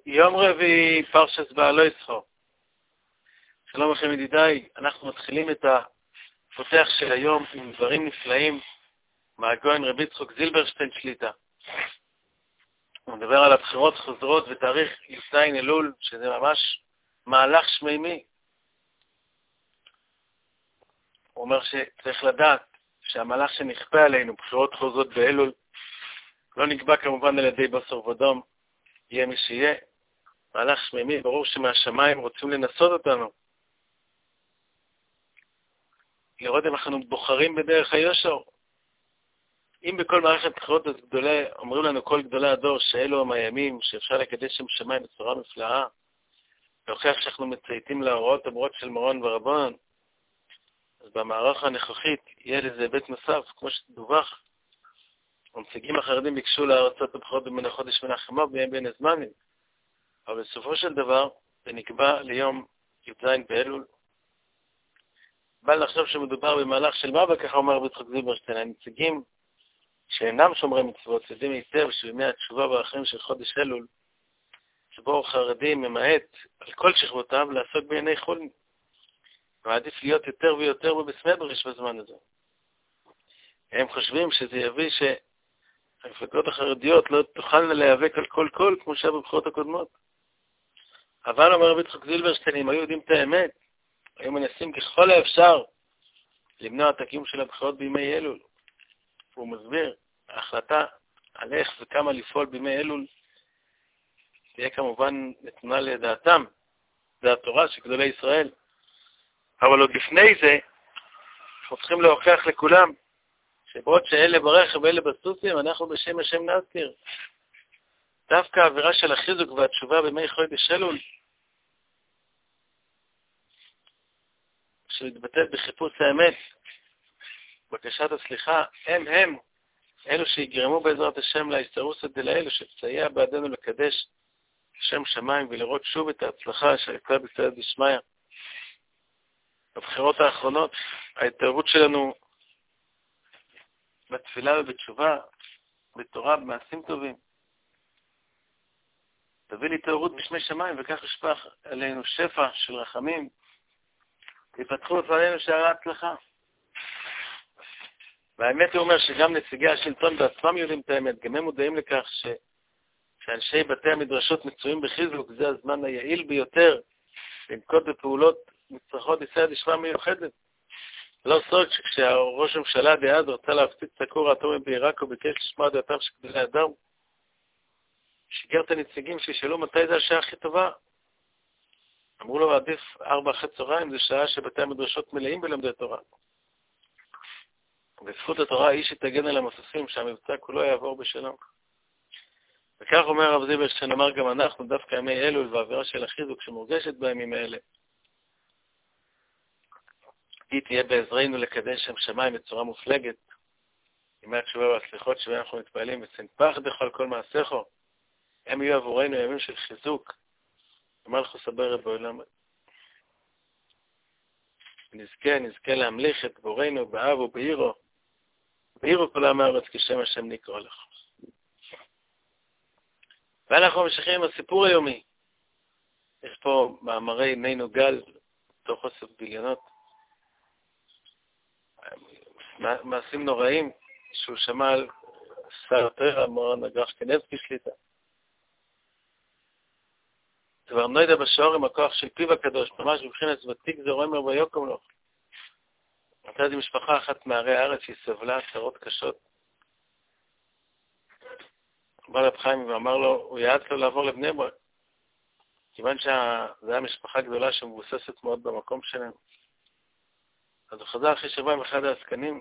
יום רביעי, פרשת בעלו ישחו. שלום לכם ידידיי, אנחנו מתחילים את הפותח של היום עם דברים נפלאים מהגאון רבי יצחק זילברשטיין שליט"א. הוא מדבר על הבחירות חוזרות ותאריך י"ז אלול, שזה ממש מהלך שמימי. הוא אומר שצריך לדעת שהמהלך שנכפה עלינו, בחירות חוזרות באלול, לא נקבע כמובן על ידי בשר ודם, יהיה מי שיהיה. מהלך שמימי, ברור שמהשמיים רוצים לנסות אותנו. לראות אם אנחנו בוחרים בדרך היושר. אם בכל מערכת בחירות אז אומרים לנו כל גדולי הדור שאלו הם הימים שאפשר לקדש שם שמיים בצורה מפלאה, להוכיח שאנחנו מצייתים להוראות הברורות של מרן ורבן, אז במערכה הנוכחית יהיה לזה בית נוסף, כמו שדווח. הנציגים החרדים ביקשו להרצות הבחירות בין החודש מנחם אב בין הזמנים, אבל בסופו של דבר זה נקבע ליום י"ז באלול. בא לחשוב שמדובר במהלך של מה, וככה אומר רבי יצחק זילברשטיין, הנציגים שאינם שומרי מצוות יודעים היטב שבימי התשובה והאחרים של חודש אלול, שבו חרדים ממעט על כל שכבותיו לעסוק בעיני חולין, ועדיף להיות יותר ויותר בבית מדרש בזמן הזה. הם חושבים שזה יביא שהמפלגות החרדיות לא תוכלנה להיאבק על כל קול כמו שהיה בבחירות הקודמות. אבל אומר רבי יצחק זילברשטיין, אם היו יודעים את האמת, היו מנסים ככל האפשר למנוע את הקיום של הבחירות בימי אלול. הוא מסביר, ההחלטה על איך וכמה לפעול בימי אלול תהיה כמובן נתונה לדעתם, זה התורה של גדולי ישראל. אבל עוד לפני זה, אנחנו צריכים להוכיח לכולם שבעוד שאלה ברכב ואלה בסוסים, אנחנו בשם השם נזכיר. דווקא האווירה של החיזוק והתשובה בימי חודש אלול, שמתבטאת בחיפוש האמת, בקשת הסליחה, הם אלו שיגרמו בעזרת השם להסתרוסא דלאלו, שתסייע בעדנו לקדש שם שמיים ולראות שוב את ההצלחה שהייתה בסייעתא דשמיא. בבחירות האחרונות, ההתערבות שלנו בתפילה ובתשובה, בתורה, במעשים טובים, תביא לי התערבות בשמי שמיים, וכך ישפך עלינו שפע של רחמים, יפתחו לפנינו שערי הצלחה. והאמת הוא אומר שגם נציגי השלטון בעצמם יודעים את האמת, גם הם מודעים לכך שאנשי בתי המדרשות מצויים בחיזוק, זה הזמן היעיל ביותר לנקוט בפעולות מצרכות לסייע דשמיא מיוחדת. לא סוד שכשהראש הממשלה דאז רצה להפציץ את הכור האטומי בעיראק וביקש לשמוע דעתם של גדולי אדם, שיגר את הנציגים שישאלו מתי זה השעה הכי טובה. אמרו לו, עדיף 4 אחרי צהריים, זה שעה שבתי המדרשות מלאים בלמדי תורה. בזכות התורה איש יתגן על המסוסים שהמבצע כולו יעבור בשלום. וכך אומר הרב זילברשטיין, אמר גם אנחנו דווקא ימי אלול והאווירה של החיזוק שמורגשת בימים האלה, היא תהיה בעזרנו לקדש שם שמיים בצורה מופלגת, ימי התשובה והסליחות שבהם אנחנו מתפעלים וצנפח דכל כל מעשיכו, הם יהיו עבורנו ימים של חיזוק, ומלכוס הברד בעולם. נזכה להמליך את בורנו באב ובעירו, בעירו כל עם הארץ כשם השם נקרא לך. ואנחנו ממשיכים עם הסיפור היומי. יש פה מאמרי נינו גל, תוך אוסף ביליונות, מעשים נוראים שהוא שמע על שר התורה, מורן אגרש קנבסקי שליט"א. כבר נוידע בשעור עם הכוח של פיו הקדוש, ממש בבחינת ותיק זה רומר ויוקם לו. הייתה לי משפחה אחת מערי הארץ שהיא סבלה צרות קשות. בא רב חיים ואמר לו, הוא יעץ לו לעבור לבני ברק, כיוון שזו הייתה משפחה גדולה שמבוססת מאוד במקום שלהם. אז הוא חזר אחרי שבוע עם אחד העסקנים,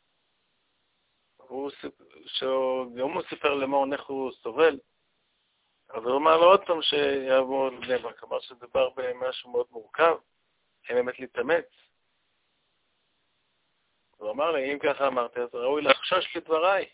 שגם הוא סיפר למורן איך הוא סובל, אז הוא אמר לו עוד פעם שיעבור לבני ברק, אמר שדבר במשהו מאוד מורכב, הם באמת להתאמץ. הוא אמר לי, אם ככה אמרתי, אז ראוי לחשוש לדבריי.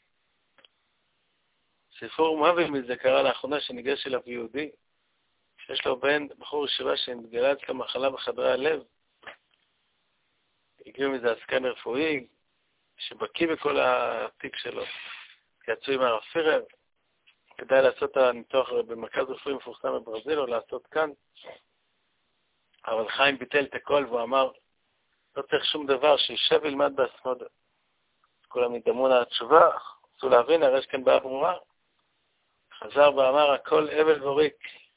סיפור מוות מזה קרה לאחרונה שניגש אליו יהודי, שיש לו בן בחור ישיבה שנתגלה אצלו מחלה בחדרי הלב. הגיעו מזה עסקן רפואי, שבקיא בכל התיק שלו, יצאו עם הרב פירר, כדאי לעשות את הניתוח במרכז רפואי מפורסם בברזיל או לעשות כאן. אבל חיים ביטל את הכל והוא אמר, לא צריך שום דבר, שישב וילמד בעצמו. כולם נדמו לתשובה, רצו להבין, הרי יש כאן בעיה ברורה. חזר ואמר, הכל אבל וריק.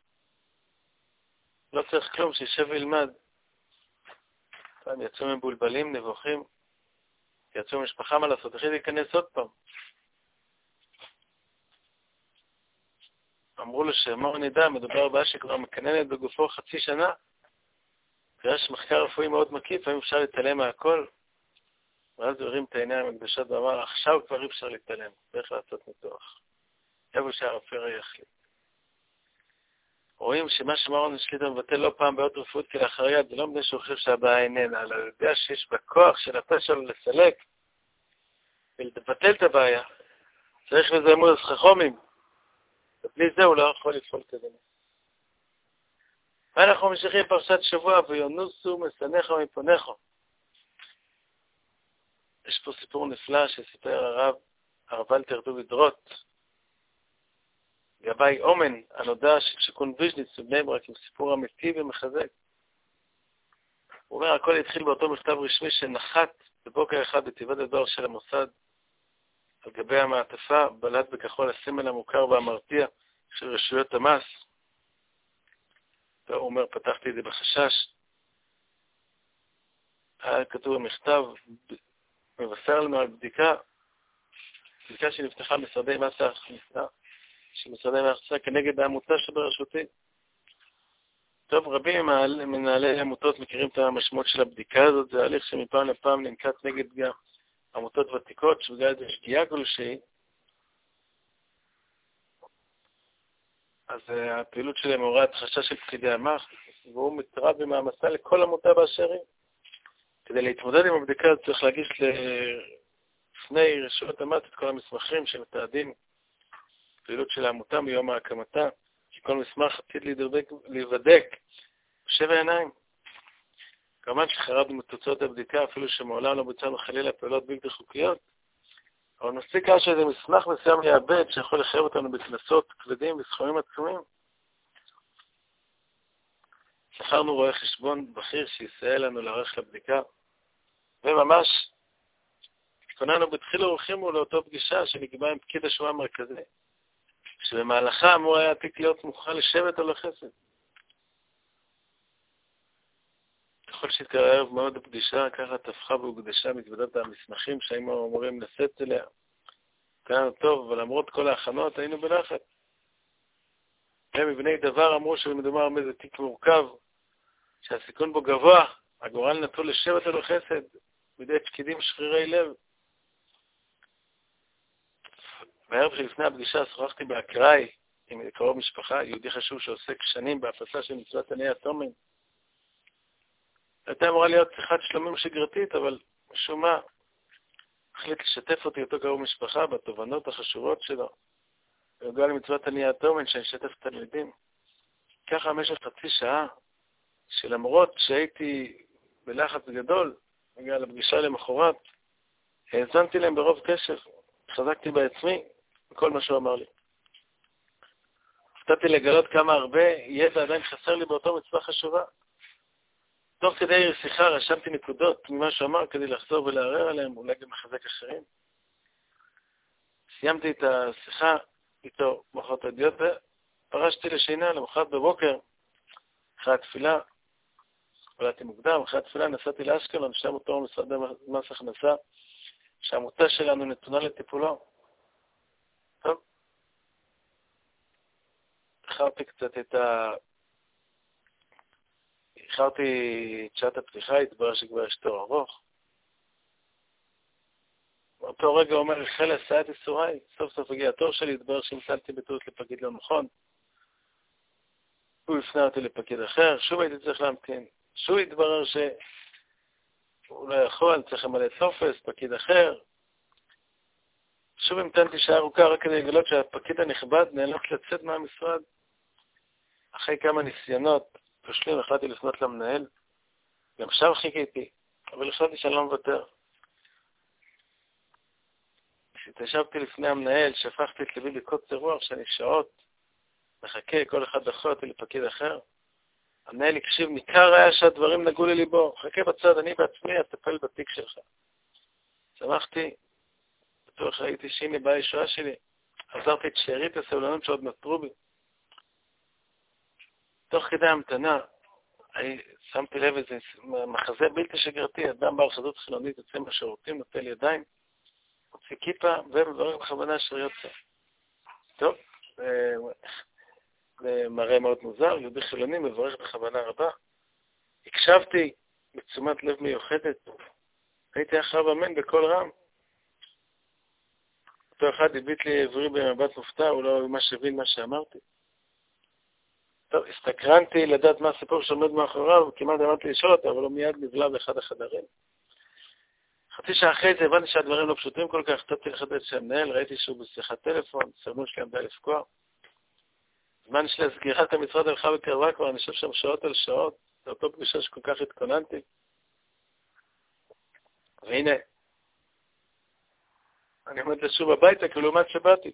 לא צריך כלום, שישב וילמד. הם יצאו מבולבלים, נבוכים, יצאו משפחה מה לעשות, אחרי זה ייכנס עוד פעם. אמרו לו שאמור נדע, מדובר בעיה שכבר מקננת בגופו חצי שנה. ויש מחקר רפואי מאוד מקיף, האם אפשר להתעלם מהכל? ואז הוא הרים את העיניים הקדושות ואמר, עכשיו כבר אי אפשר להתעלם, צריך לעשות ניתוח. איפה שהרפא יחליט. רואים שמה שמרון השליטה מבטל לא פעם בעיות רפואית כלאחר יד, זה לא מדי שהוא חושב שהבעיה איננה, אלא הוא יודע שיש בכוח של הפה שלו לסלק ולבטל את הבעיה. צריך לזה אמור סככומים. ובלי זה הוא לא יכול לפעול כזה. ואנחנו ממשיכים פרשת שבוע, ויונוסו מסנך מפונך. יש פה סיפור נפלא שסיפר הרב ולטר דודרוט, גבאי אומן, הנודע של שיכון ויז'ניץ בבני ברק, עם סיפור אמיתי ומחזק. הוא אומר, הכל התחיל באותו מכתב רשמי שנחת בבוקר אחד בתיבת הדואר של המוסד, על גבי המעטפה, בלט בכחול הסמל המוכר והמרתיע של רשויות המס. הוא אומר, פתחתי את זה בחשש. היה כתוב במכתב, מבשר לנו על בדיקה שנפתחה משרדי מס ההכנסה, שמשרדי מס ההכנסה כנגד העמותה שבראשותי. טוב, רבים מנהלי עמותות מכירים את המשמעות של הבדיקה הזאת, זה הליך שמפעם לפעם ננקט נגד גם עמותות ותיקות, שבגלל איזה שגיאה כלשהי. אז הפעילות שלהם מעוררת חשש של פקידי המס, והוא מתרב במאמצה לכל עמותה באשר היא. כדי להתמודד עם הבדיקה צריך להגיש לפני רשויות המס את כל המסמכים שמתעדים פעילות של העמותה מיום ההקמתה, כי כל מסמך עתיד להיבדק בשבע עיניים. כמובן שחרדנו מתוצאות הבדיקה, אפילו שמעולם לא ביצענו חלילה פעולות בלתי חוקיות, אבל מספיק שאיזה מסמך מסוים יאבד שיכול לחייב אותנו בקנסות כבדים וסכומים עצומים. שכרנו רואה חשבון בכיר שיסייע לנו לערך לבדיקה, וממש התכוננו בתחיל אורחים מול לאותו פגישה שנקבע עם פקיד השומה המרכזי, שבמהלכה אמור היה עתיק להיות מוכן לשבת או לחסד. ככל שהתקרב מאוד הפגישה, ככה תפחה והוקדשה מזוודת המסמכים שהיינו אמורים לשאת אליה. כאן טוב, אבל למרות כל ההכנות היינו בלחץ. הם מבני דבר אמרו שמדובר מאיזה תיק מורכב, שהסיכון בו גבוה, הגורל נטול לשבת או לחסד, בידי פקידים שרירי לב. בערב שלפני הפגישה שוחחתי באקראי עם קרוב משפחה, יהודי חשוב שעוסק שנים בהפצה של מצוות עני התומים. הייתה אמורה להיות שיחת שלמים שגרתית, אבל משום מה החליט לשתף אותי אותו קרוב משפחה בתובנות החשובות שלו. בנוגע למצוות עני התומים שאני אשתף תלמידים. ככה במשך חצי שעה, שלמרות שהייתי בלחץ גדול, בגלל הפגישה למחרת, האזנתי להם ברוב קשב, חזקתי בעצמי בכל מה שהוא אמר לי. הפתעתי לגלות כמה הרבה ידע עדיין חסר לי באותו מצווה חשובה. תוך כדי שיחה רשמתי נקודות ממה שאמר כדי לחזור ולערער עליהם, אולי גם לחזק אחרים. סיימתי את השיחה איתו מחרת הדיוט ופרשתי לשינה למחרת בבוקר, אחרי התפילה. עולתי מוקדם, אחרי התפילה נסעתי לאשקלון, שם אותו משרד מס הכנסה, שהעמותה שלנו נתונה לטיפולו. טוב. איחרתי קצת איחרתי את שעת הפתיחה, התברר שכבר יש תור ארוך. באותו רגע אומר, החל עשיית איסוריי, סוף סוף הגיע התור שלי, התברר שהמצלתי בטעות לפקיד לא נכון. הוא הפנה אותי לפקיד אחר, שוב הייתי צריך להמתין. שוב התברר שהוא לא יכול, אני צריך למלא טופס, פקיד אחר. שוב המתנתי שעה ארוכה רק כדי לגלות שהפקיד הנכבד נאלץ לצאת מהמשרד. אחרי כמה ניסיונות פושלים החלטתי לפנות למנהל. גם שם חיכיתי, אבל החלטתי שאני לא מוותר. כשהתיישבתי לפני המנהל, שפכתי את ליבי בקוצר רוח, שאני שעות מחכה, כל אחד דחה אותי לפקיד אחר. המנהל הקשיב, ניכר היה שהדברים נגעו לליבו. חכה בצד, אני בעצמי אטפל בתיק שלך. שמחתי, בטוח ראיתי שהנה באה ישועה שלי. עזרתי את שארית הסבלנות שעוד נותרו בי. תוך כדי המתנה, שמתי לב איזה מחזה בלתי שגרתי, אדם בעל חזות חילונית יוצא מהשירותים, נוטל ידיים, מוציא כיפה ומברך בכוונה אשר יוצא. טוב, זה מראה מאוד מוזר, יהודי חילוני מברך בכוונה רבה. הקשבתי בתשומת לב מיוחדת, הייתי אחריו אמן בקול רם. אותו אחד הביט לי עברי במבט מופתע, הוא לא ממש הבין מה שאמרתי. טוב, הסתקרנתי לדעת מה הסיפור שעומד מאחוריו, וכמעט אמרתי לשאול אותו, אבל הוא מיד נבלע באחד החדרים. חצי שעה אחרי זה הבנתי שהדברים לא פשוטים כל כך, כתבתי לחדד שהמנהל, ראיתי שהוא בשיחת טלפון, סרמון שלי עמדה לפקוע. זמן של סגירת המשרד הלכה וקרבה כבר, אני חושב שם שעות על שעות, זה אותו פגישה שכל כך התכוננתי. והנה, אני עומד לשוב הביתה, כאילו עומד שבאתי.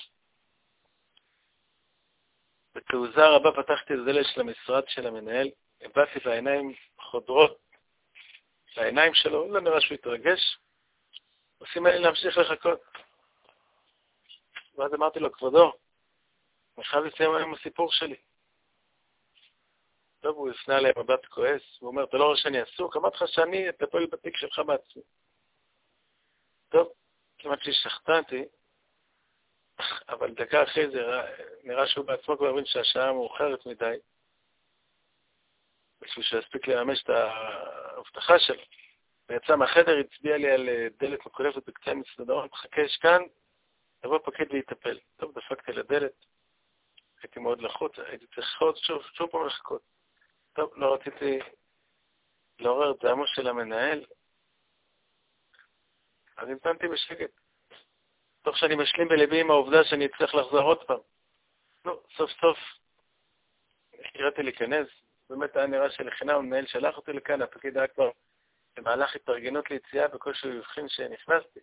בתעוזה רבה פתחתי את הדלת של המשרד של המנהל, הבאתי בעיניים חודרות לעיניים שלו, לא נראה שהוא התרגש, עושים לי להמשיך לחכות. ואז אמרתי לו, כבודו, אני חייב לסיים היום הסיפור שלי. טוב, הוא הפנה עליהם מבט כועס, הוא אומר, אתה לא רואה שאני עסוק? אמרתי לך שאני אטפל בתיק שלך בעצמי. טוב, כמעט שהשתכנעתי, אבל דקה אחרי זה נראה שהוא בעצמו כבר הבין שהשעה מאוחרת מדי, בשביל שהספיק לממש את ההבטחה שלו. ויצא מהחדר, הצביע לי על דלת מקולפת בקצה המסעדון, מחכה כאן, תבוא פקיד ויטפל. טוב, דפקתי לדלת, הייתי מאוד לחוץ, הייתי צריך שוב פעם לחכות. טוב, לא רציתי לעורר את דעמו של המנהל, אז המתנתי בשקט. תוך שאני משלים בלבי עם העובדה שאני אצטרך לחזור עוד פעם. נו, סוף סוף החלטתי להיכנס, באמת היה נראה שלחינם המנהל שלח אותי לכאן, הפקיד היה כבר במהלך התארגנות ליציאה בקושי הוא הבחין שנכנסתי.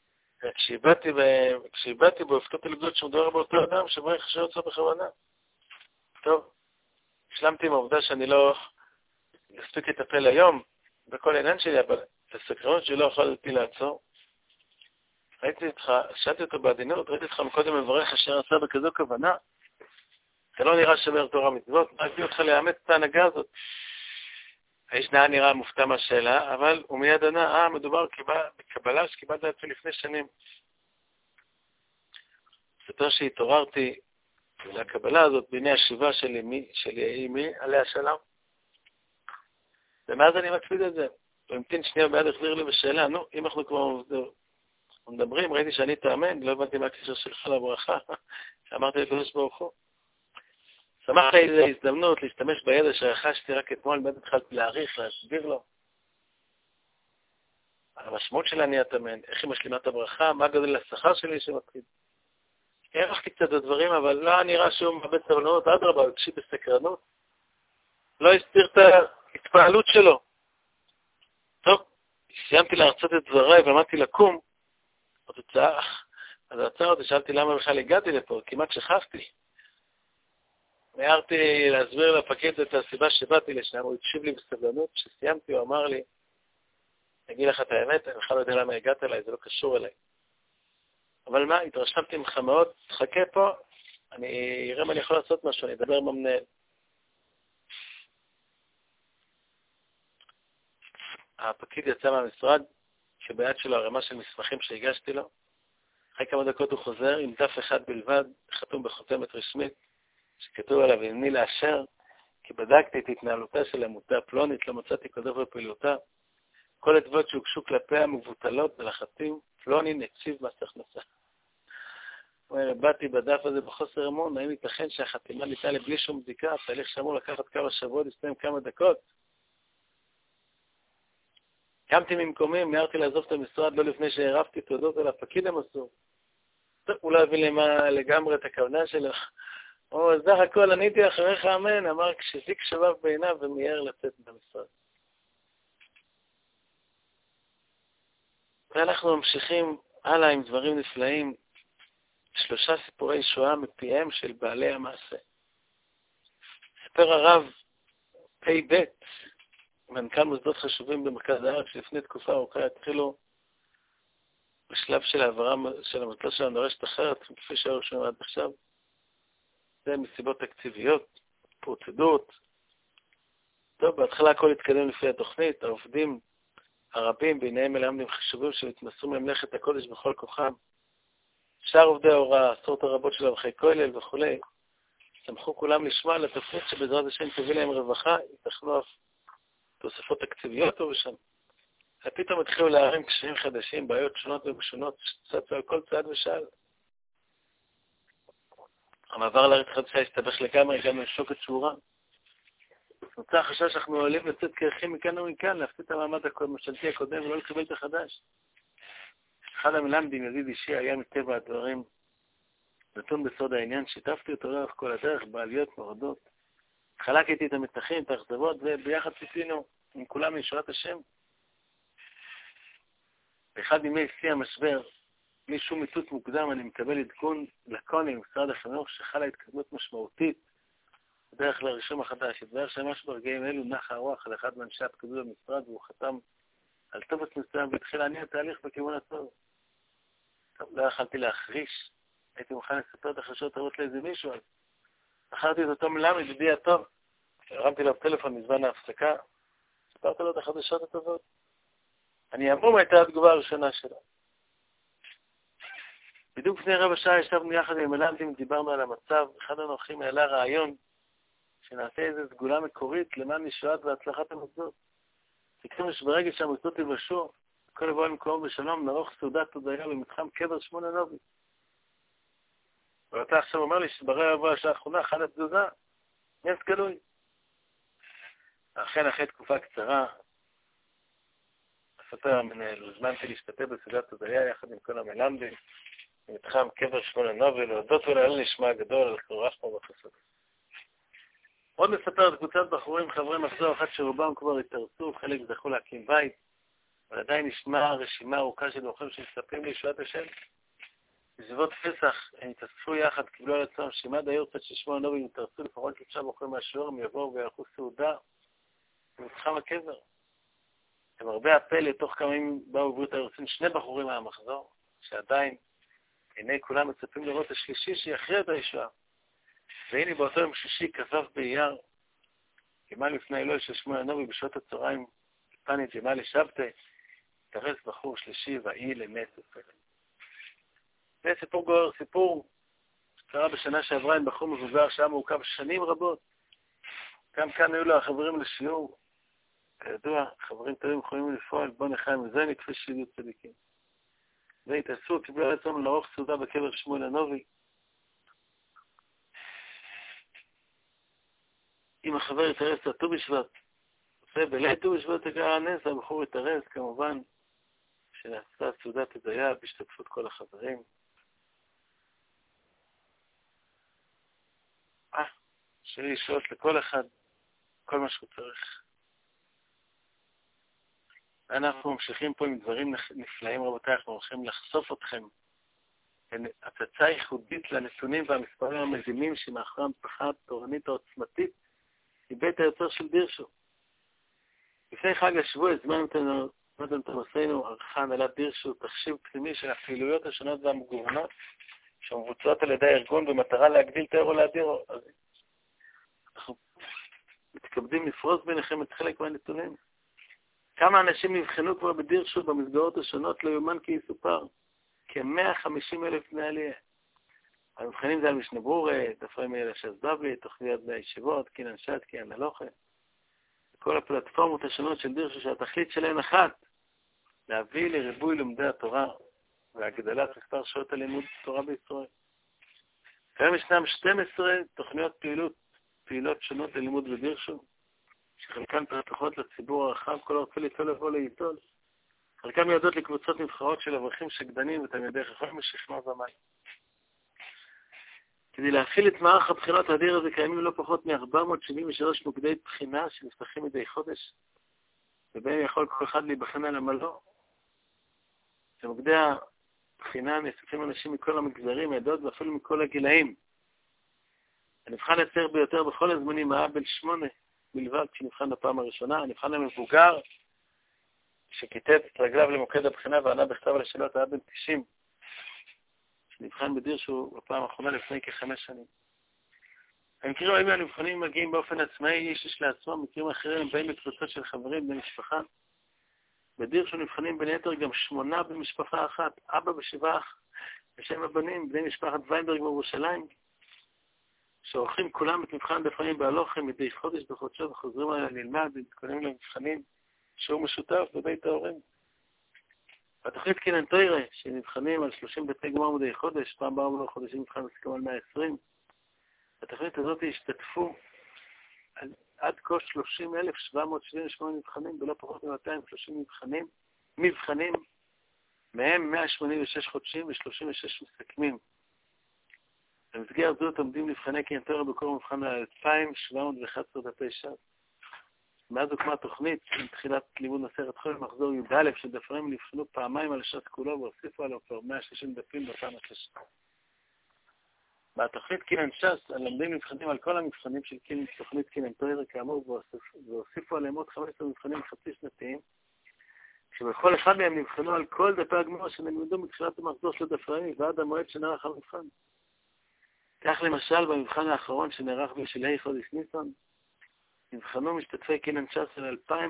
וכשהבאתי בו, הפתעתי לגלות שמדובר באותו אדם שבו אני חושב אותו בכוונה. טוב, השלמתי עם העובדה שאני לא אספיק לטפל היום בכל העניין שלי, אבל הסקרנות שלי לא יכולתי לעצור. ראיתי אותך, שאלתי אותו בעדינות, ראיתי אותך מקודם מברך אשר עשה בכזו כוונה. זה לא נראה שומר תורה מצוות, ראיתי אותך לאמץ את ההנהגה הזאת. האיש נראה מופתע מהשאלה, אבל הוא מיד ענה, מדובר בקבלה שקיבלת את זה לפני שנים. ספר שהתעוררתי לקבלה הזאת בימי השיבה של אמי, עליה שלום. ומאז אני מקפיד את זה. הוא המתין שנייה ומיד החזיר לי בשאלה, אם אנחנו כבר מדברים, ראיתי שאני תאמן, לא הבנתי מה הקשר שלך לברכה, שאמרתי לקדוש ברוך הוא. שמח לי איזו הזדמנות להשתמש בידע שרכשתי רק אתמול, באמת התחלתי להעריך, להסביר לו. המשמעות שלה אני אתאמן, איך היא משלימה את הברכה, מה גודל השכר שלי שמקפיד. הערכתי קצת הדברים, אבל לא נראה שהוא מאבד סבלנות, אדרבה, הוא הקשיב בסקרנות. לא הסתיר את ההתפעלות שלו. טוב, סיימתי להרצות את דבריי ועמדתי לקום, אז עצר אותי, שאלתי למה בכלל הגעתי לפה, כמעט שכחתי. הערתי להסביר לפקיד את הסיבה שבאתי לשם, הוא הקשיב לי בסבלנות, כשסיימתי הוא אמר לי, אגיד לך את האמת, אני בכלל לא יודע למה הגעת אליי, זה לא קשור אליי. אבל מה, התרשמתי ממך מאוד, תחכה פה, אני אראה מה אני יכול לעשות משהו, אני אדבר עם המנהל. הפקיד יצא מהמשרד, שביד שלו הרמה של מסמכים שהגשתי לו. אחרי כמה דקות הוא חוזר עם דף אחד בלבד, חתום בחותמת רשמית, שכתוב עליו, איני לאשר, כי בדקתי את התנהלותה של עמותה פלונית, לא מצאתי כדוף בפעילותה. כל הדבות שהוגשו כלפיה מבוטלות ולחתים, פלוני נציב מס הכנסה. הוא אומר, באתי בדף הזה בחוסר אמון, האם ייתכן שהחתימה ניתנה לי בלי שום בדיקה, תהליך שאמור לקחת כמה שבועות, הסתיים כמה דקות. קמתי ממקומי, מיהרתי לעזוב את המשרד, לא לפני שהערבתי תודות על הפקיד המסור. טוב, הוא לא הבין למה לגמרי את הכוונה שלו. או, אז דרך הכל, עניתי אחריך אמן, אמר כשזיק שבב בעיניו ומיהר לצאת במשרד. ואנחנו ממשיכים הלאה עם דברים נפלאים, 3 סיפורי שואה מפיהם של בעלי המעשה. סיפר הרב פ"ב, מנכ"ל מוסדות חשובים במרכז הארץ, שלפני תקופה ארוכה התחילו בשלב של העברה של המוסדות שלנו לרשת אחרת, כפי שהיו שומעים עד עכשיו. זה מסיבות תקציביות, פרוצדורות. טוב, בהתחלה הכל התקדם לפי התוכנית, העובדים הרבים ביניהם מלמדים חשובים שהתמסרו ממלאכת הקודש בכל כוחם. שאר עובדי ההוראה, עשרות הרבות של אברכי כולל וכו', שמחו כולם לשמוע על התוכנית שבעזרת השם תביא להם רווחה, יתכנו אף תוספות תקציביות פה ושם. פתאום התחילו להרים קשיים חדשים, בעיות שונות ומשונות, שצצו על כל צעד ושעל. המעבר לארץ חדשה הסתבך לגמרי גם לשוקת שבורה. נוצר חשש שאנחנו עולים לצאת קרחים מכאן ומכאן, להפסיד את המעמד הממשלתי הקודם ולא לקבל את החדש. אחד המלמדים, ידיד אישי, היה מטבע הדברים נתון בסוד העניין, שיתפתי אותו לאורך כל הדרך, בעליות מורדות. חלק איתי את המתחים, את האכזבות, וביחד ציפינו עם כולם לישועת השם. באחד ימי שיא המשבר, בלי שום מיטוט מוקדם, אני מקבל עדכון לקוני ממשרד החינוך שחלה התקדמות משמעותית בדרך לרישום החדש. התברר שממש ברגעים אלו נחה הרוח על אחד מאנשי הפקידות במשרד, והוא חתם על טופס מסוים והתחיל להניע תהליך בכיוון הטוב. טוב, לא יכלתי להחריש, הייתי מוכן לספר את החדשות הטובות לאיזה מישהו, אז בחרתי את אותו מלמד, ידידי הטוב, הרמתי לו טלפון מזמן ההפסקה, סיפרתי לו את החדשות הטובות. אני אמור מה הייתה התגובה הראשונה שלו. בדיוק לפני רבע שעה ישבנו יחד עם מלמדים, דיברנו על המצב, אחד הנוכחים העלה רעיון שנעשה איזו סגולה מקורית למען ישועת והצלחת המוסדות. סיכמנו שברגע שהמוסדות יבשו, הכל יבוא למקום בשלום, נערוך סעודת תודיה במתחם קבר שמואל הנביא. ואתה עכשיו אומר לי שברגע יבוא השעה האחרונה, חד התזוזה, נס גלוי. אכן אחרי תקופה קצרה, הספר המנהל, הוזמנתי להשתתף בסעודת תודיה יחד עם כל המלמדים, במתחם קבר שמואל הנביא, להודות ולהלל נשמע הגדול על קרחנו בחסות. עוד נספר את קבוצת בחורים חברי מחזור אחד שרובם כבר התארצו, חלק זכו להקים בית, אבל עדיין נשמע רשימה ארוכה של בחורים שמספרים לישועת השם. בסביבות פסח הם התאספו יחד, קיבלו על עצמם שמד היורצת של שמואל הנביא, התארצו לפחות 3 בחורים מהשיעור, הם יבואו ויערכו סעודה במתחם הקבר. למרבה הפלא, תוך כמה ימים באו ובריאות היורצים 2 בחורים מהמחזור, שעדיין עיני כולם מצפים לראות השלישי שיכריע את הישועה. והנה באותו יום שישי, כ"ו באייר, כמעט לפני הילול של שמואל הנביא, בשעות הצהריים, פני ג'מאלי שבתא, התארס בחור שלישי והיא לנס ופלא. זה סיפור גורר, סיפור שקרה בשנה שעברה עם בחור מבוגר שהיה מעוכב שנים רבות. גם כאן היו לו החברים לשיעור. כידוע, חברים טובים יכולים לפעול, בוא נחיים וזני כפי שיהיו צדיקים. והתאספו, קיבלו על עצמם לערוך סעודה בקבר שמואל הנביא. אם החבר יתארס לט"ו בשבט, ובליל ט"ו בשבט קרה הנס, הבחור יתארס, כמובן שנעשתה סעודת תודיה בהשתתפות כל החברים. שיהיה ישועות לכל אחד, כל מה שהוא צריך. אנחנו ממשיכים פה עם דברים נפלאים רבותיי, אנחנו הולכים לחשוף אתכם. הצצה ייחודית לנתונים והמספרים המזינים שמאחורי ההנצחה התורנית העוצמתית היא בית היוצר של דירשו. לפני חג השבוע הזמנו את נושאנו ערכה הנהלת דירשו תחשיב פנימי של הפעילויות השונות והמגוונות שמבוצעות על ידי הארגון במטרה להגדיל תאר או להדיר. אנחנו מתכבדים לפרוס ביניכם את חלק מהנתונים. כמה אנשים נבחנו כבר בדירשו במסגרות השונות לא יומן כי יסופר. כ-150,000 בני עלייה. המבחנים זה על משנה ברורה, דפי מאלה שזבלי, תוכניות בני הישיבות, קינן שד, קינן הלוכה. כל הפלטפורמות השונות של דירשו שהתכלית שלהן אחת, להביא לריבוי לומדי התורה והגדלת מספר שעות הלימוד תורה בישראל. כיום ישנם 12 תוכניות פעילות שונות ללימוד בדירשו, שחלקן פתוחות לציבור הרחב, כל הרצה ליטול לבוא ליטול. חלקן מיועדות לקבוצות נבחרות של אברכים שקדנים ותלמידי חכמים משכמה ומעלה. כדי להפעיל את מערך הבחינות האדיר הזה קיימים לא פחות מ-473 מוקדי בחינה שנפתחים מדי חודש, ובהם יכול כל אחד להיבחן על עמלו. במוקדי בחינה נאספים אנשים מכל המגזרים, העדות ואפילו מכל הגילאים. הנבחן הצעיר ביותר בכל הזמנים היה בן 8 בלבד כשנבחן בפעם הראשונה. הנבחן המבוגר שכיתת את רגליו למוקד הבחינה וענה בכתב על השאלות היה בן 90, שנבחן בדירשו בפעם האחרונה לפני כ5 שנים. המקרים האלה הנבחנים מגיעים באופן עצמאי, איש לעצמם, מקרים אחרים הם באים בקבוצות של חברים בני משפחה. בדירשו נבחנים בין היתר גם 8 במשפחה אחת, אבא ושבעה ושם הבנים, בני משפחת ויינברג בירושלים, שעורכים כולם את מבחן דפנים בהלוכה מדי חודש בחודשו וחוזרים עליה ללמד ומתכוננים למבחנים שהוא משותף בבית ההורים. התוכנית קינן תוירה, שנבחנים על 30 בתי גמר מדי חודש, פעם בארבע חודשים מבחן מסכם על 120. בתוכנית הזאת השתתפו עד כה 30,778 מבחנים, בלא פחות מ-230 מבחנים, מהם 186 חודשים ו-36 מסכמים. במסגרת זאת עומדים מבחני קינן תוירה בכל מבחן על 2,711 דפי ש"ס. מאז הוקמה התוכנית עם תחילת לימוד מסכת חול מחזור י"א שדפרים נבחנו פעמיים על הש"ס כולו והוסיפו עליו כבר 160 דפים בפעם השלישית. בתוכנית קינן ש"ס הלומדים מבחנים על כל המבחנים של תוכנית קינן תוירה כאמור והוסיפו עליהם עוד 15 מבחנים חצי שנתיים, שבכל אחד מהם נבחנו על כל דפי הגמרא שנלמדו מתחילת המחזור של הדפרים ועד המועד שנערך המבחן. כך למשל במבחן האחרון שנערך בשלהי חודש ניסן, נבחנו משתתפי קינן ש"ס על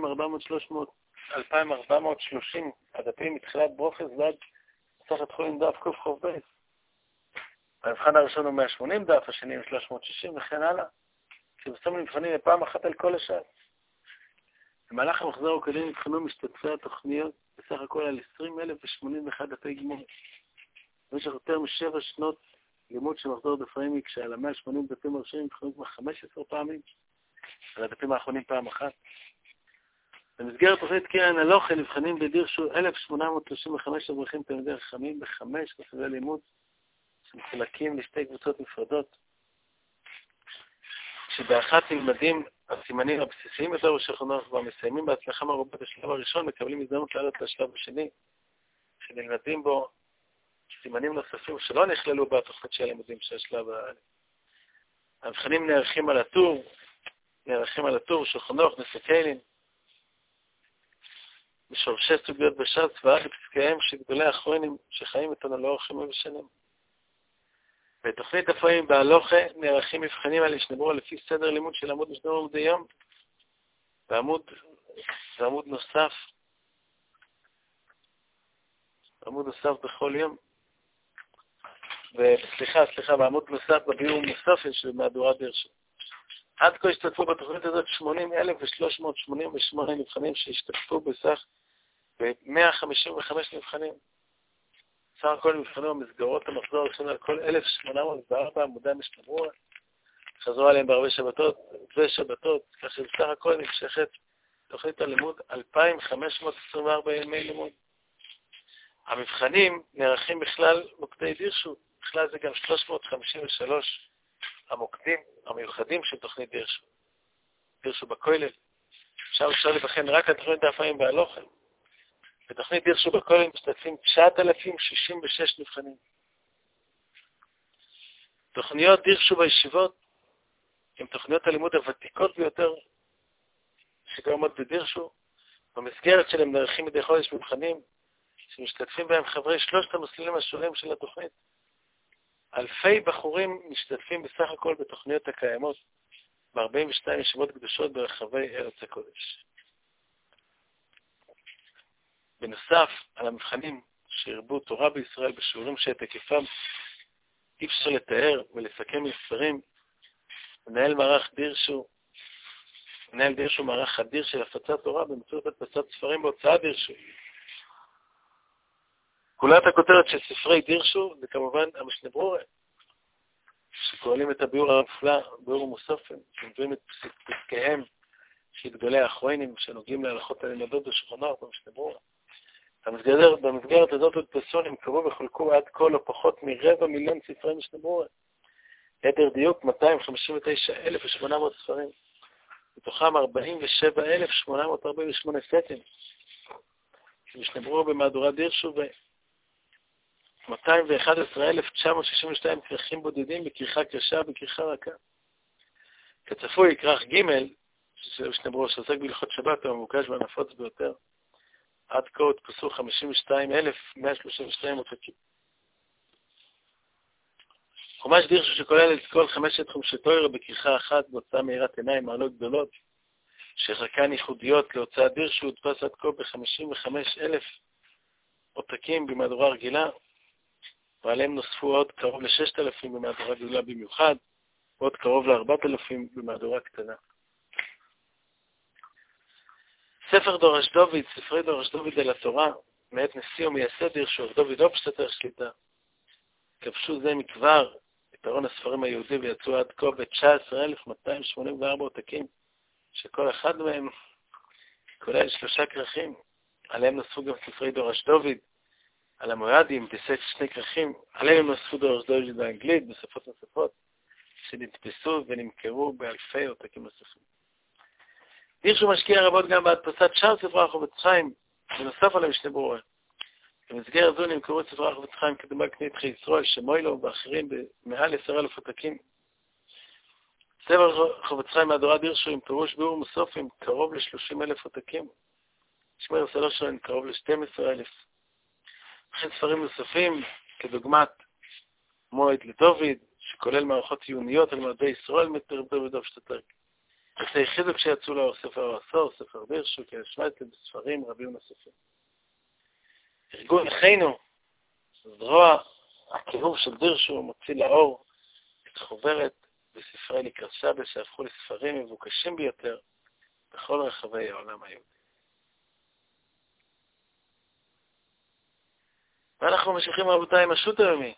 2,430 הדפים מתחילת ברוכס ועד מסכת חולין דף קח"ב. המבחן הראשון הוא 180 דף, השני הוא 360 וכן הלאה, שבסוף נבחנים לפעם אחת על כל הש"ס. במהלך המחזור הכללי נבחנו משתתפי התוכניות בסך הכל על 20,081 דפי גמרא. במשך יותר מ7 שנות לימוד של מחזור דפרים, כשעל 180 דפים הראשונים נבחנו כבר 15 פעמים, על הדפים האחרונים פעם אחת. במסגרת תוכנית קינן הלוכה נבחנים בדירשו 1,835 אברכים תלמידי חכמים ב5 מסלולי לימוד שמחולקים לשתי קבוצות נפרדות, שבאחת נלמדים הסימנים הבסיסיים יותר בשולחן ערוך והמסיימים בהצלחה מרובה בשלב הראשון מקבלים הזדמנות לעלות לשלב השני, שנלמדים בו סימנים נוספים שלא נכללו בתוכנית של הלימודים של השלב האלה. המבחנים נערכים על הטור, שולחן ערוך, נסקלים, בשורשי סוגיות בש"ס ועד לפסקיהם של גדולי האחרונים שחיים איתנו לאורך ימים ושנים. בתוכנית דפרים בהלוכה נערכים מבחנים האלה שנאמרו לפי סדר לימוד של עמוד משנור מדי יום, ועמוד נוסף בכל יום. בעמוד נוסף בביאור מוסף של מהדורת דירשו. עד כה השתתפו בתוכנית הזאת 80,388 נבחנים שהשתתפו בסך ב-155 נבחנים. סך הכל נבחנו המסגרות המחזור הראשון על כל 1,804 עמודי משתמרו, חזרו עליהם בהרבה שבתות ושבתות, כך שבסך הכל נמשכת תוכנית הלימוד 2,524 ימי לימוד. המבחנים נערכים בכלל מוקדי דירשו, בכלל זה גם 353 המוקדים המיוחדים של תוכנית דירשו בכולל. אפשר לבחן רק על תוכנית דפרים בהלוכה. בתוכנית דירשו בכולל משתתפים 9,066 נבחנים. תוכניות דירשו בישיבות הן תוכניות הלימוד הוותיקות ביותר שקיימות בדירשו. במסגרת שלהם נערכים מדי חודש מבחנים שמשתתפים בהם חברי 3 המסלולים השונים של התוכנית. אלפי בחורים משתתפים בסך הכל בתוכניות הקיימות ב-42 ישיבות קדושות ברחבי ארץ הקודש. בנוסף על המבחנים שהרבו תורה בישראל בשיעורים שאת היקפם אי אפשר לתאר ולסכם מספרים, מנהל דירשו מערך אדיר של הפצת תורה באמצעות הדפסת ספרים בהוצאת דירשו. כולת הכותרת של ספרי דירשו זה כמובן המשנה ברורה, שכוללים את הביאור המופלא, ביאור מוספים, שמביאים את פסקיהם של גדולי האחרונים שנוגעים להלכות הלימדות בשולחן ערוך במשנה ברורה. במסגרת הזאת הודפסו נמכרו וחולקו עד כה לא פחות מ250,000 ספרי משנה ברורה. ליתר דיוק 259,800 ספרים, מתוכם 47,848 סטים, שמשנה ברורה במהדורת דירשו 211,962 כרכים בודדים בכריכה קשה בכריכה רכה. כצפוי, כרך ג' ששני בראש שעוסק בהלכות שבת המבוקש והנפוץ ביותר. עד כה הודפסו 52,132 עותקים. חומש דירשו שכולל את כל 5 חומשי תורה בכריכה אחת בהוצאה מהירת עיניים מעלות גדולות, שחלקן ייחודיות להוצאת דירשו הודפס עד כה ב-55,000 עותקים במהדורה רגילה, ועליהם נוספו עוד קרוב ל-6,000 במהדורה גדולה במיוחד, ועוד קרוב ל-4,000 במהדורה קטנה. ספר דורש דוד, ספרי דורש דוד על התורה, מאת נשיא ומייסד דירשו, דוד אופשטר שליטה. כבשו זה מכבר את ארון הספרים היהודי ויצאו עד כה ב-19,284 עותקים, שכל אחד מהם כולל 3 כרכים. עליהם נוספו גם ספרי דורש דוד, על המועדים, בסט 2 כרכים, עליהם נוספו דורש דוד באנגלית, בשפות נוספות, שנתפסו ונמכרו באלפי עותקים נוספים. דירשו משקיע רבות גם בהדפסת שאר ספרי החפץ חיים, ונוסף עליהם שני ברורים. במסגרת זו נמכרו את ספרי החפץ חיים כדוגמת קניית ישראל, שמוילו ואחרים במעל 10,000 עותקים. ספר החפץ חיים מהדורה דירשו עם פירוש ביאור מוסוף עם קרוב ל-30,000 עותקים. שמיר הסלוש שלהם קרוב ל-12,000. וכן ספרים נוספים כדוגמת מועד לדוד, שכולל מערכות עיוניות על מועדי ישראל מתר דוד אופשטר. עשי חיזוק שיצאו לאור ספר העשור, ספר דירשו, כ-17 בספרים רבים נוספים. ארגון אחינו, זרוע הקירוב של דירשו, מוציא לאור את חוברת בספרי לקראת שבת שהפכו לספרים מבוקשים ביותר בכל רחבי העולם היהודי. ואנחנו ממשיכים רבותיי עם השו"ת היומי.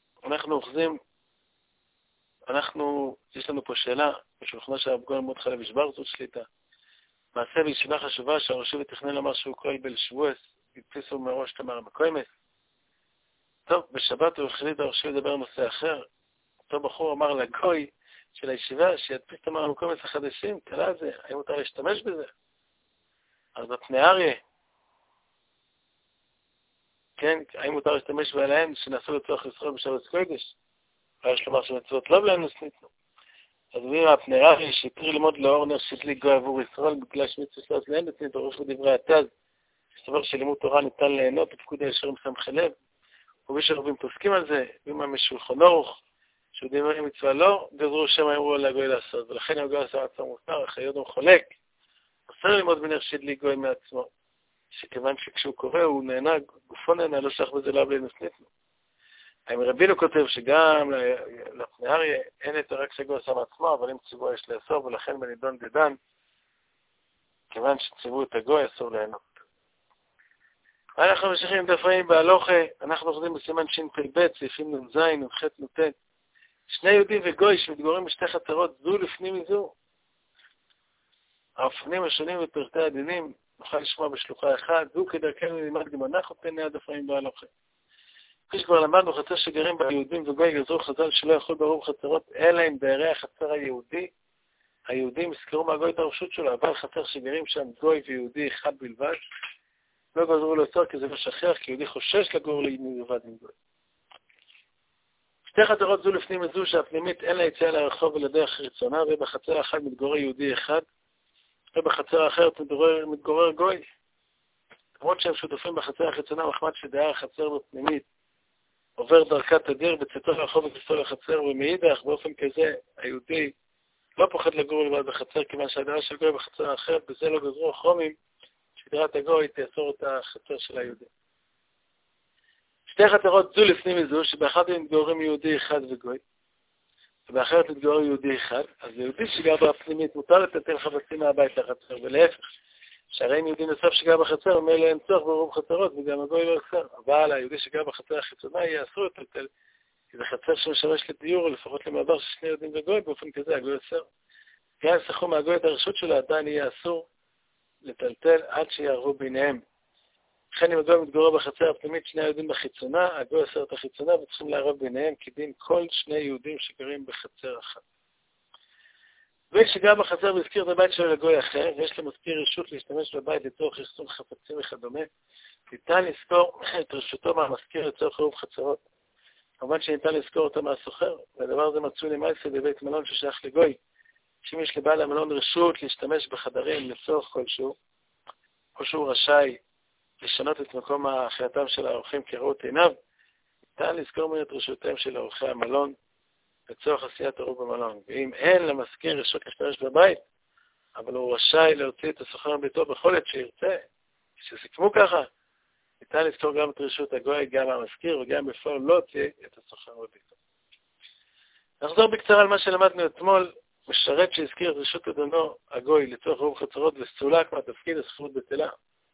יש לנו פה שאלה, בשולחנו של הרב גאון מרדכי לוי שוורץ שליטה. מעשה בישיבה חשובה שהראשי ותכנן אמר שהוא כהל בלשבועס, הדפיסו מראש תמר המקוימס. טוב, בשבת הוא החליט הראשי לדבר על נושא אחר. אותו בחור אמר לגוי של הישיבה שידפיס תמר המקוימס החדשים, תלה זה, האם מותר להשתמש בזה? אז בפני אריה, כן, האם מותר להשתמש בעליהם שנעשו לצורך ישראל בשבת קודש? יש לומר שמצוות לא בלנו סניתנו. אז מי מהפני אריה שהתיר ללמוד לאור נר שדלי גוי עבור ישראל בגלל שמצוות לא סניתנו סניתנו ראש ודברי התז, שסבר שלימוד תורה ניתן ליהנות בפקוד הישרים סמכי לב, וביש רבים פוסקים על זה, ואמא משולחן אורוך, שהוא דיבר עם מצווה לא, גזרו שם אמרו על הגוי לעשות, ולכן הגוי עשה עצמו מותר, אחרי יודום חולק, אסר ללמוד מנר שדלי גוי מעצמו, שכיוון שכשהוא קורא הוא נהנה, גופו נהנה, לא שייך בזה לא בלנו סניתנו. האם רבינו כותב שגם לפני אריה אין את רק שגוי עשה מעצמו, אבל אם ציוו יש לאסור, ולכן בנידון דדן, כיוון שציוו את הגוי אסור ליהנות. אנחנו ממשיכים דפים בהלוכה, אנחנו עובדים בסימן ש"פ, סעיפים נ"ז, נ"ח, נ"ט. שני יהודים וגוי שמתגוררים בשתי חצרות זו לפנים מזו. האופנים השונים ופרטי הדינים נוכל לשמוע בשלוחה אחד, זו כדרכנו נלמד גם אנחנו תנאי הדפים בהלוכה. כפי שכבר למדנו, חצר שגרים בה יהודים וגוי גזרו חז"ל שלא יכול ברוב חצרות, אלא אם דיירי החצר היהודי. היהודים הזכרו מהגוי את הרשות שלו, אבל חצר שגרים שם גוי ויהודי אחד בלבד. לא גזרו לאסור כי זה לא שכיח, כי יהודי חושש לגור לבד עם גוי. שתי חצרות זו לפנים מזו שהפנימית אין לה יציאה לרחוב ולדרך רצונה, ובחצר האחת מתגורר יהודי אחד, ובחצר האחרת מתגורר גוי. למרות שהם שותפים בחצר החיצונה, מחמד שדייר החצר בפנימית עובר דרכה תדיר בצאתו לרחוב וכניסתו לחצר, ומאידך באופן כזה היהודי לא פוחד לגור לבד בחצר, כיוון שהדירה של גוי בחצר האחרת, בזה לא גזרו החומים, שדירת הגוי תאסור את החצר של היהודי. שתי חצרות זו לפנים מזו, שבאחת מתגוררים יהודי אחד וגוי, ובאחרת מתגורר יהודי אחד, אז יהודי שגר בפנימית מותר לטלטל חפצים מהבית לחצר, ולהפך, שהרי אם יהודי נוסף שגר בחצר, אומר אין צורך ברוב חצרות, וגם הגוי לא אסר. אבל היהודי שגר בחצר החיצונה יהיה אסור לטלטל, כי זה חצר שמשמש לדיור, או לפחות למעבר של שני יהודים וגוי, באופן כזה הגוי אסר. גם יסחו מהגוי את הרשות שלו, עדיין יהיה אסור לטלטל עד שיערבו ביניהם. לכן אם הגוי מתגורר בחצר הפנימית, שני יהודים בחיצונה, הגוי אסר את החיצונה וצריכים לערב ביניהם כדין כל שני יהודים שגרים בחצר אחת. ושגם החצר והזכיר את הבית שלו לגוי אחר, ויש למזכיר רשות להשתמש בבית לצורך אחסון חפצים וכדומה, ניתן לזכור את רשותו מהמזכיר לצורך עירוב חצרות. כמובן שניתן לזכור אותה מהסוחר, והדבר הזה מצוי למעשה בבית מלון ששייך לגוי, שאם יש לבעל המלון רשות להשתמש בחדרים לצורך כלשהו, או שהוא רשאי לשנות את מקום החייתם של האורחים כראות עיניו, ניתן לזכור את רשותיהם של אורחי המלון לצורך עשיית עירוב במלון. ואם אין למזכיר רשות להשתמש בבית, אבל הוא רשאי להוציא את הסוחר מביתו בכל עת שירצה, כשסיכמו ככה, ניתן לזכור גם את רשות הגוי, גם המזכיר, וגם בפועל לא הוציא את הסוחר מביתו. נחזור בקצרה על מה שלמדנו אתמול. משרת שהזכיר את רשות אדונו הגוי לצורך עירוב חצרות וסולק מהתפקיד השכירות בטלה.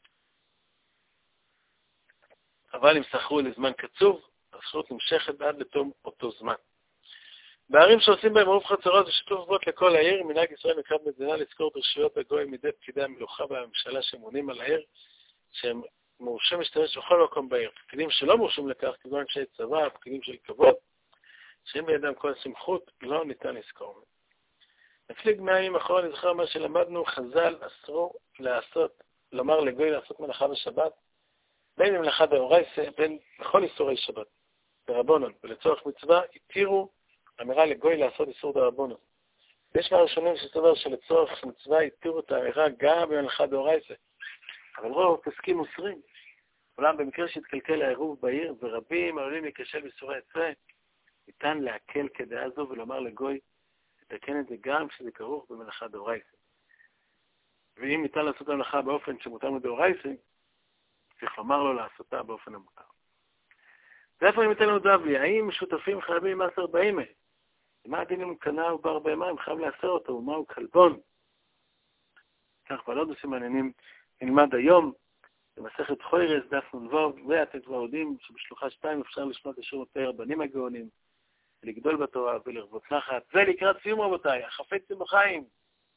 אבל אם שכרו לזמן קצוב, השכירות נמשכת עד לתום אותו זמן. בערים שעושים בהם עירוב חצרות ושיתוף פעולה לכל העיר, מנהג ישראל מקרב מדינה לזכור את רשויות הגוי מידי פקידי המלוכה והממשלה שמונים על העיר, שהם מורשים להשתמש בכל מקום בעיר. פקידים שלא מורשים לכך, כגון אנשי צבא, פקידים של כבוד, שאין בידם כל סמכות, לא ניתן לזכור. נפליג מהימים אחרון לזכר מה שלמדנו, חז"ל אסרו לומר לגוי לעשות מלאכה בשבת, בין במלאכה דאורייתא, בין בכל איסורי שבת, ברבונן, ולצורך מצווה, התירו אמירה לגוי לעשות איסור דרבנן. יש מהראשונים שסובר שלצורך מצווה התירו את האמירה גם במלאכה דאורייתא, אבל רוב הפוסקים אוסרים. אולם במקרה שהתקלקל העירוב בעיר, ורבים עלולים להיכשל באיסורי עצה, ניתן להקל כדעה זו ולומר לגוי, לתקן את זה גם כשזה כרוך במלאכה דאורייתא. ואם ניתן לעשות המלאכה באופן שמותר מדאורייתא, צריך לומר לו לעשותה באופן המותר. ואיפה אם ניתן לנו דבלי, האם שותפים חייבים מעשר בהמה? מה הדין אם קנה הוא בר בהמה, הם חייב לעשר אותו, ומהו כלבון? כך ועוד נושאים מעניינים נלמד היום, במסכת חוירס, דף נ"ו, ואתם כבר יודעים שבשלוחה 2 אפשר לשמוע אישור מפי רבנים הגאונים, לגדול בתורה ולרבות נחת. זה לקראת סיום רבותיי, החפצים בחיים.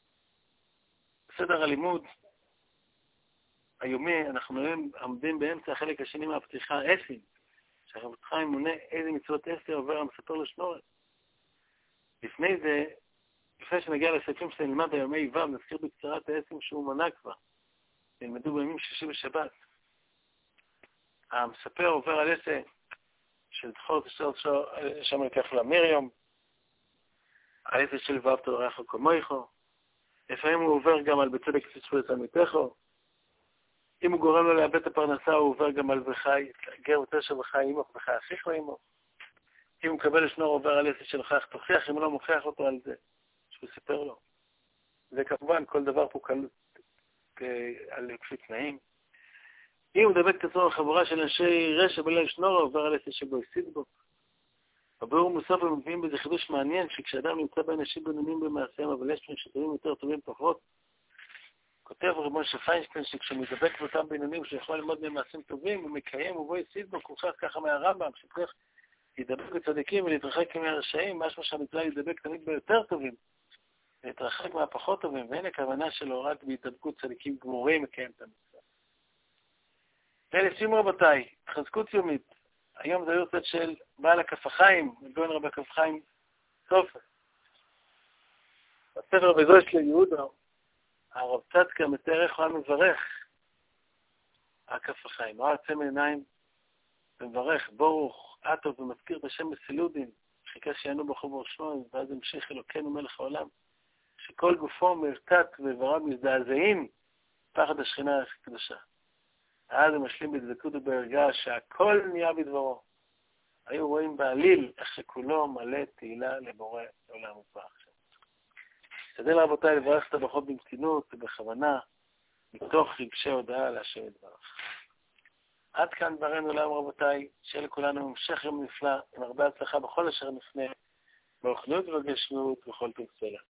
בסדר הלימוד היומי, אנחנו עומדים באמצע החלק השני מהפתיחה, עשים, שהחפץ חיים מונה איזה מצוות 10 עובר המספר לשנורת. לפני זה, לפני שנגיע לסעיפים שנלמד היומי ו', נזכיר בקצרה את העשים שהוא מנה כבר. נלמדו בימים שישי בשבת. המספר עובר על עשה של זכור שם לקח לה מרים, על עשה של ואהבת לרעך כמוך. לפעמים הוא עובר גם על בצדק תצפו את עמיתךו. אם הוא גורם לו לאבד את הפרנסה, הוא עובר גם על וחי, גר ותשע וחי עמך וחי אחיך עמך. אם הוא מקבל לשנור, עובר על עשה של חייך תוכיח, אם הוא לא מוכיח אותו על זה, שהוא סיפר לו. וכמובן, כל דבר פה קלות על כפי תנאים. אם הוא דבק את עצמו לחבורה של אנשי רשע בליל שנור, עובר על עשה שבו הסיד בו. הביאור מוסף הם מביאים בזה חידוש מעניין, שכשאדם נמצא באנשים בינוניים במעשיהם, אבל יש להם שטובים יותר טובים פחות, כותב רב משה פיינשטיין שכשמדבק באותם בינונים שיכול ללמוד ממעשים טובים, הוא מקיים ובו הסיד בו, כוכך ככה מהרמב"ם, שצריך להידבק בצדיקים ולהתרחק מהרשעים, משהו שהמצווה להידבק תמיד ביותר טובים, להתרחק מהפחות טובים, ואין הכוונה שלו רק בהתדבקות צדיקים גמורים מקיים את המצווה. ולסיום רבותיי, חזקות יומית. היום זה יורצת של בעל הכף החיים, מגון רבי הכף חיים סופר. בספר בזו של יהודה, הרב צדקה מתאר איך הוא היה מברך הכף החיים. הוא היה יוצא מעיניים ומברך, ברוך, עטוב ומזכיר את השם בסילודין, חיכה שיענו בחובור שמו, ואז המשיך אלוקינו מלך העולם, שכל גופו מרתת ואיבריו מזדעזעים פחד השכינה הקדושה. אז הם משלים בדבקות ובהרגעה שהכל נהיה בדברו. היו רואים בעליל איך שכולו מלא תהילה לבורא עולם וברך. תשתדל רבותיי לברך את הברכות במתינות ובכוונה, מתוך רגשי הודעה להשם יתברך. עד כאן דברינו להיום רבותיי, שיהיה לכולנו המשך יום נפלא, עם הרבה הצלחה בכל אשר נפנה, ברוחניות ובגשמיות וכל טוב סלע.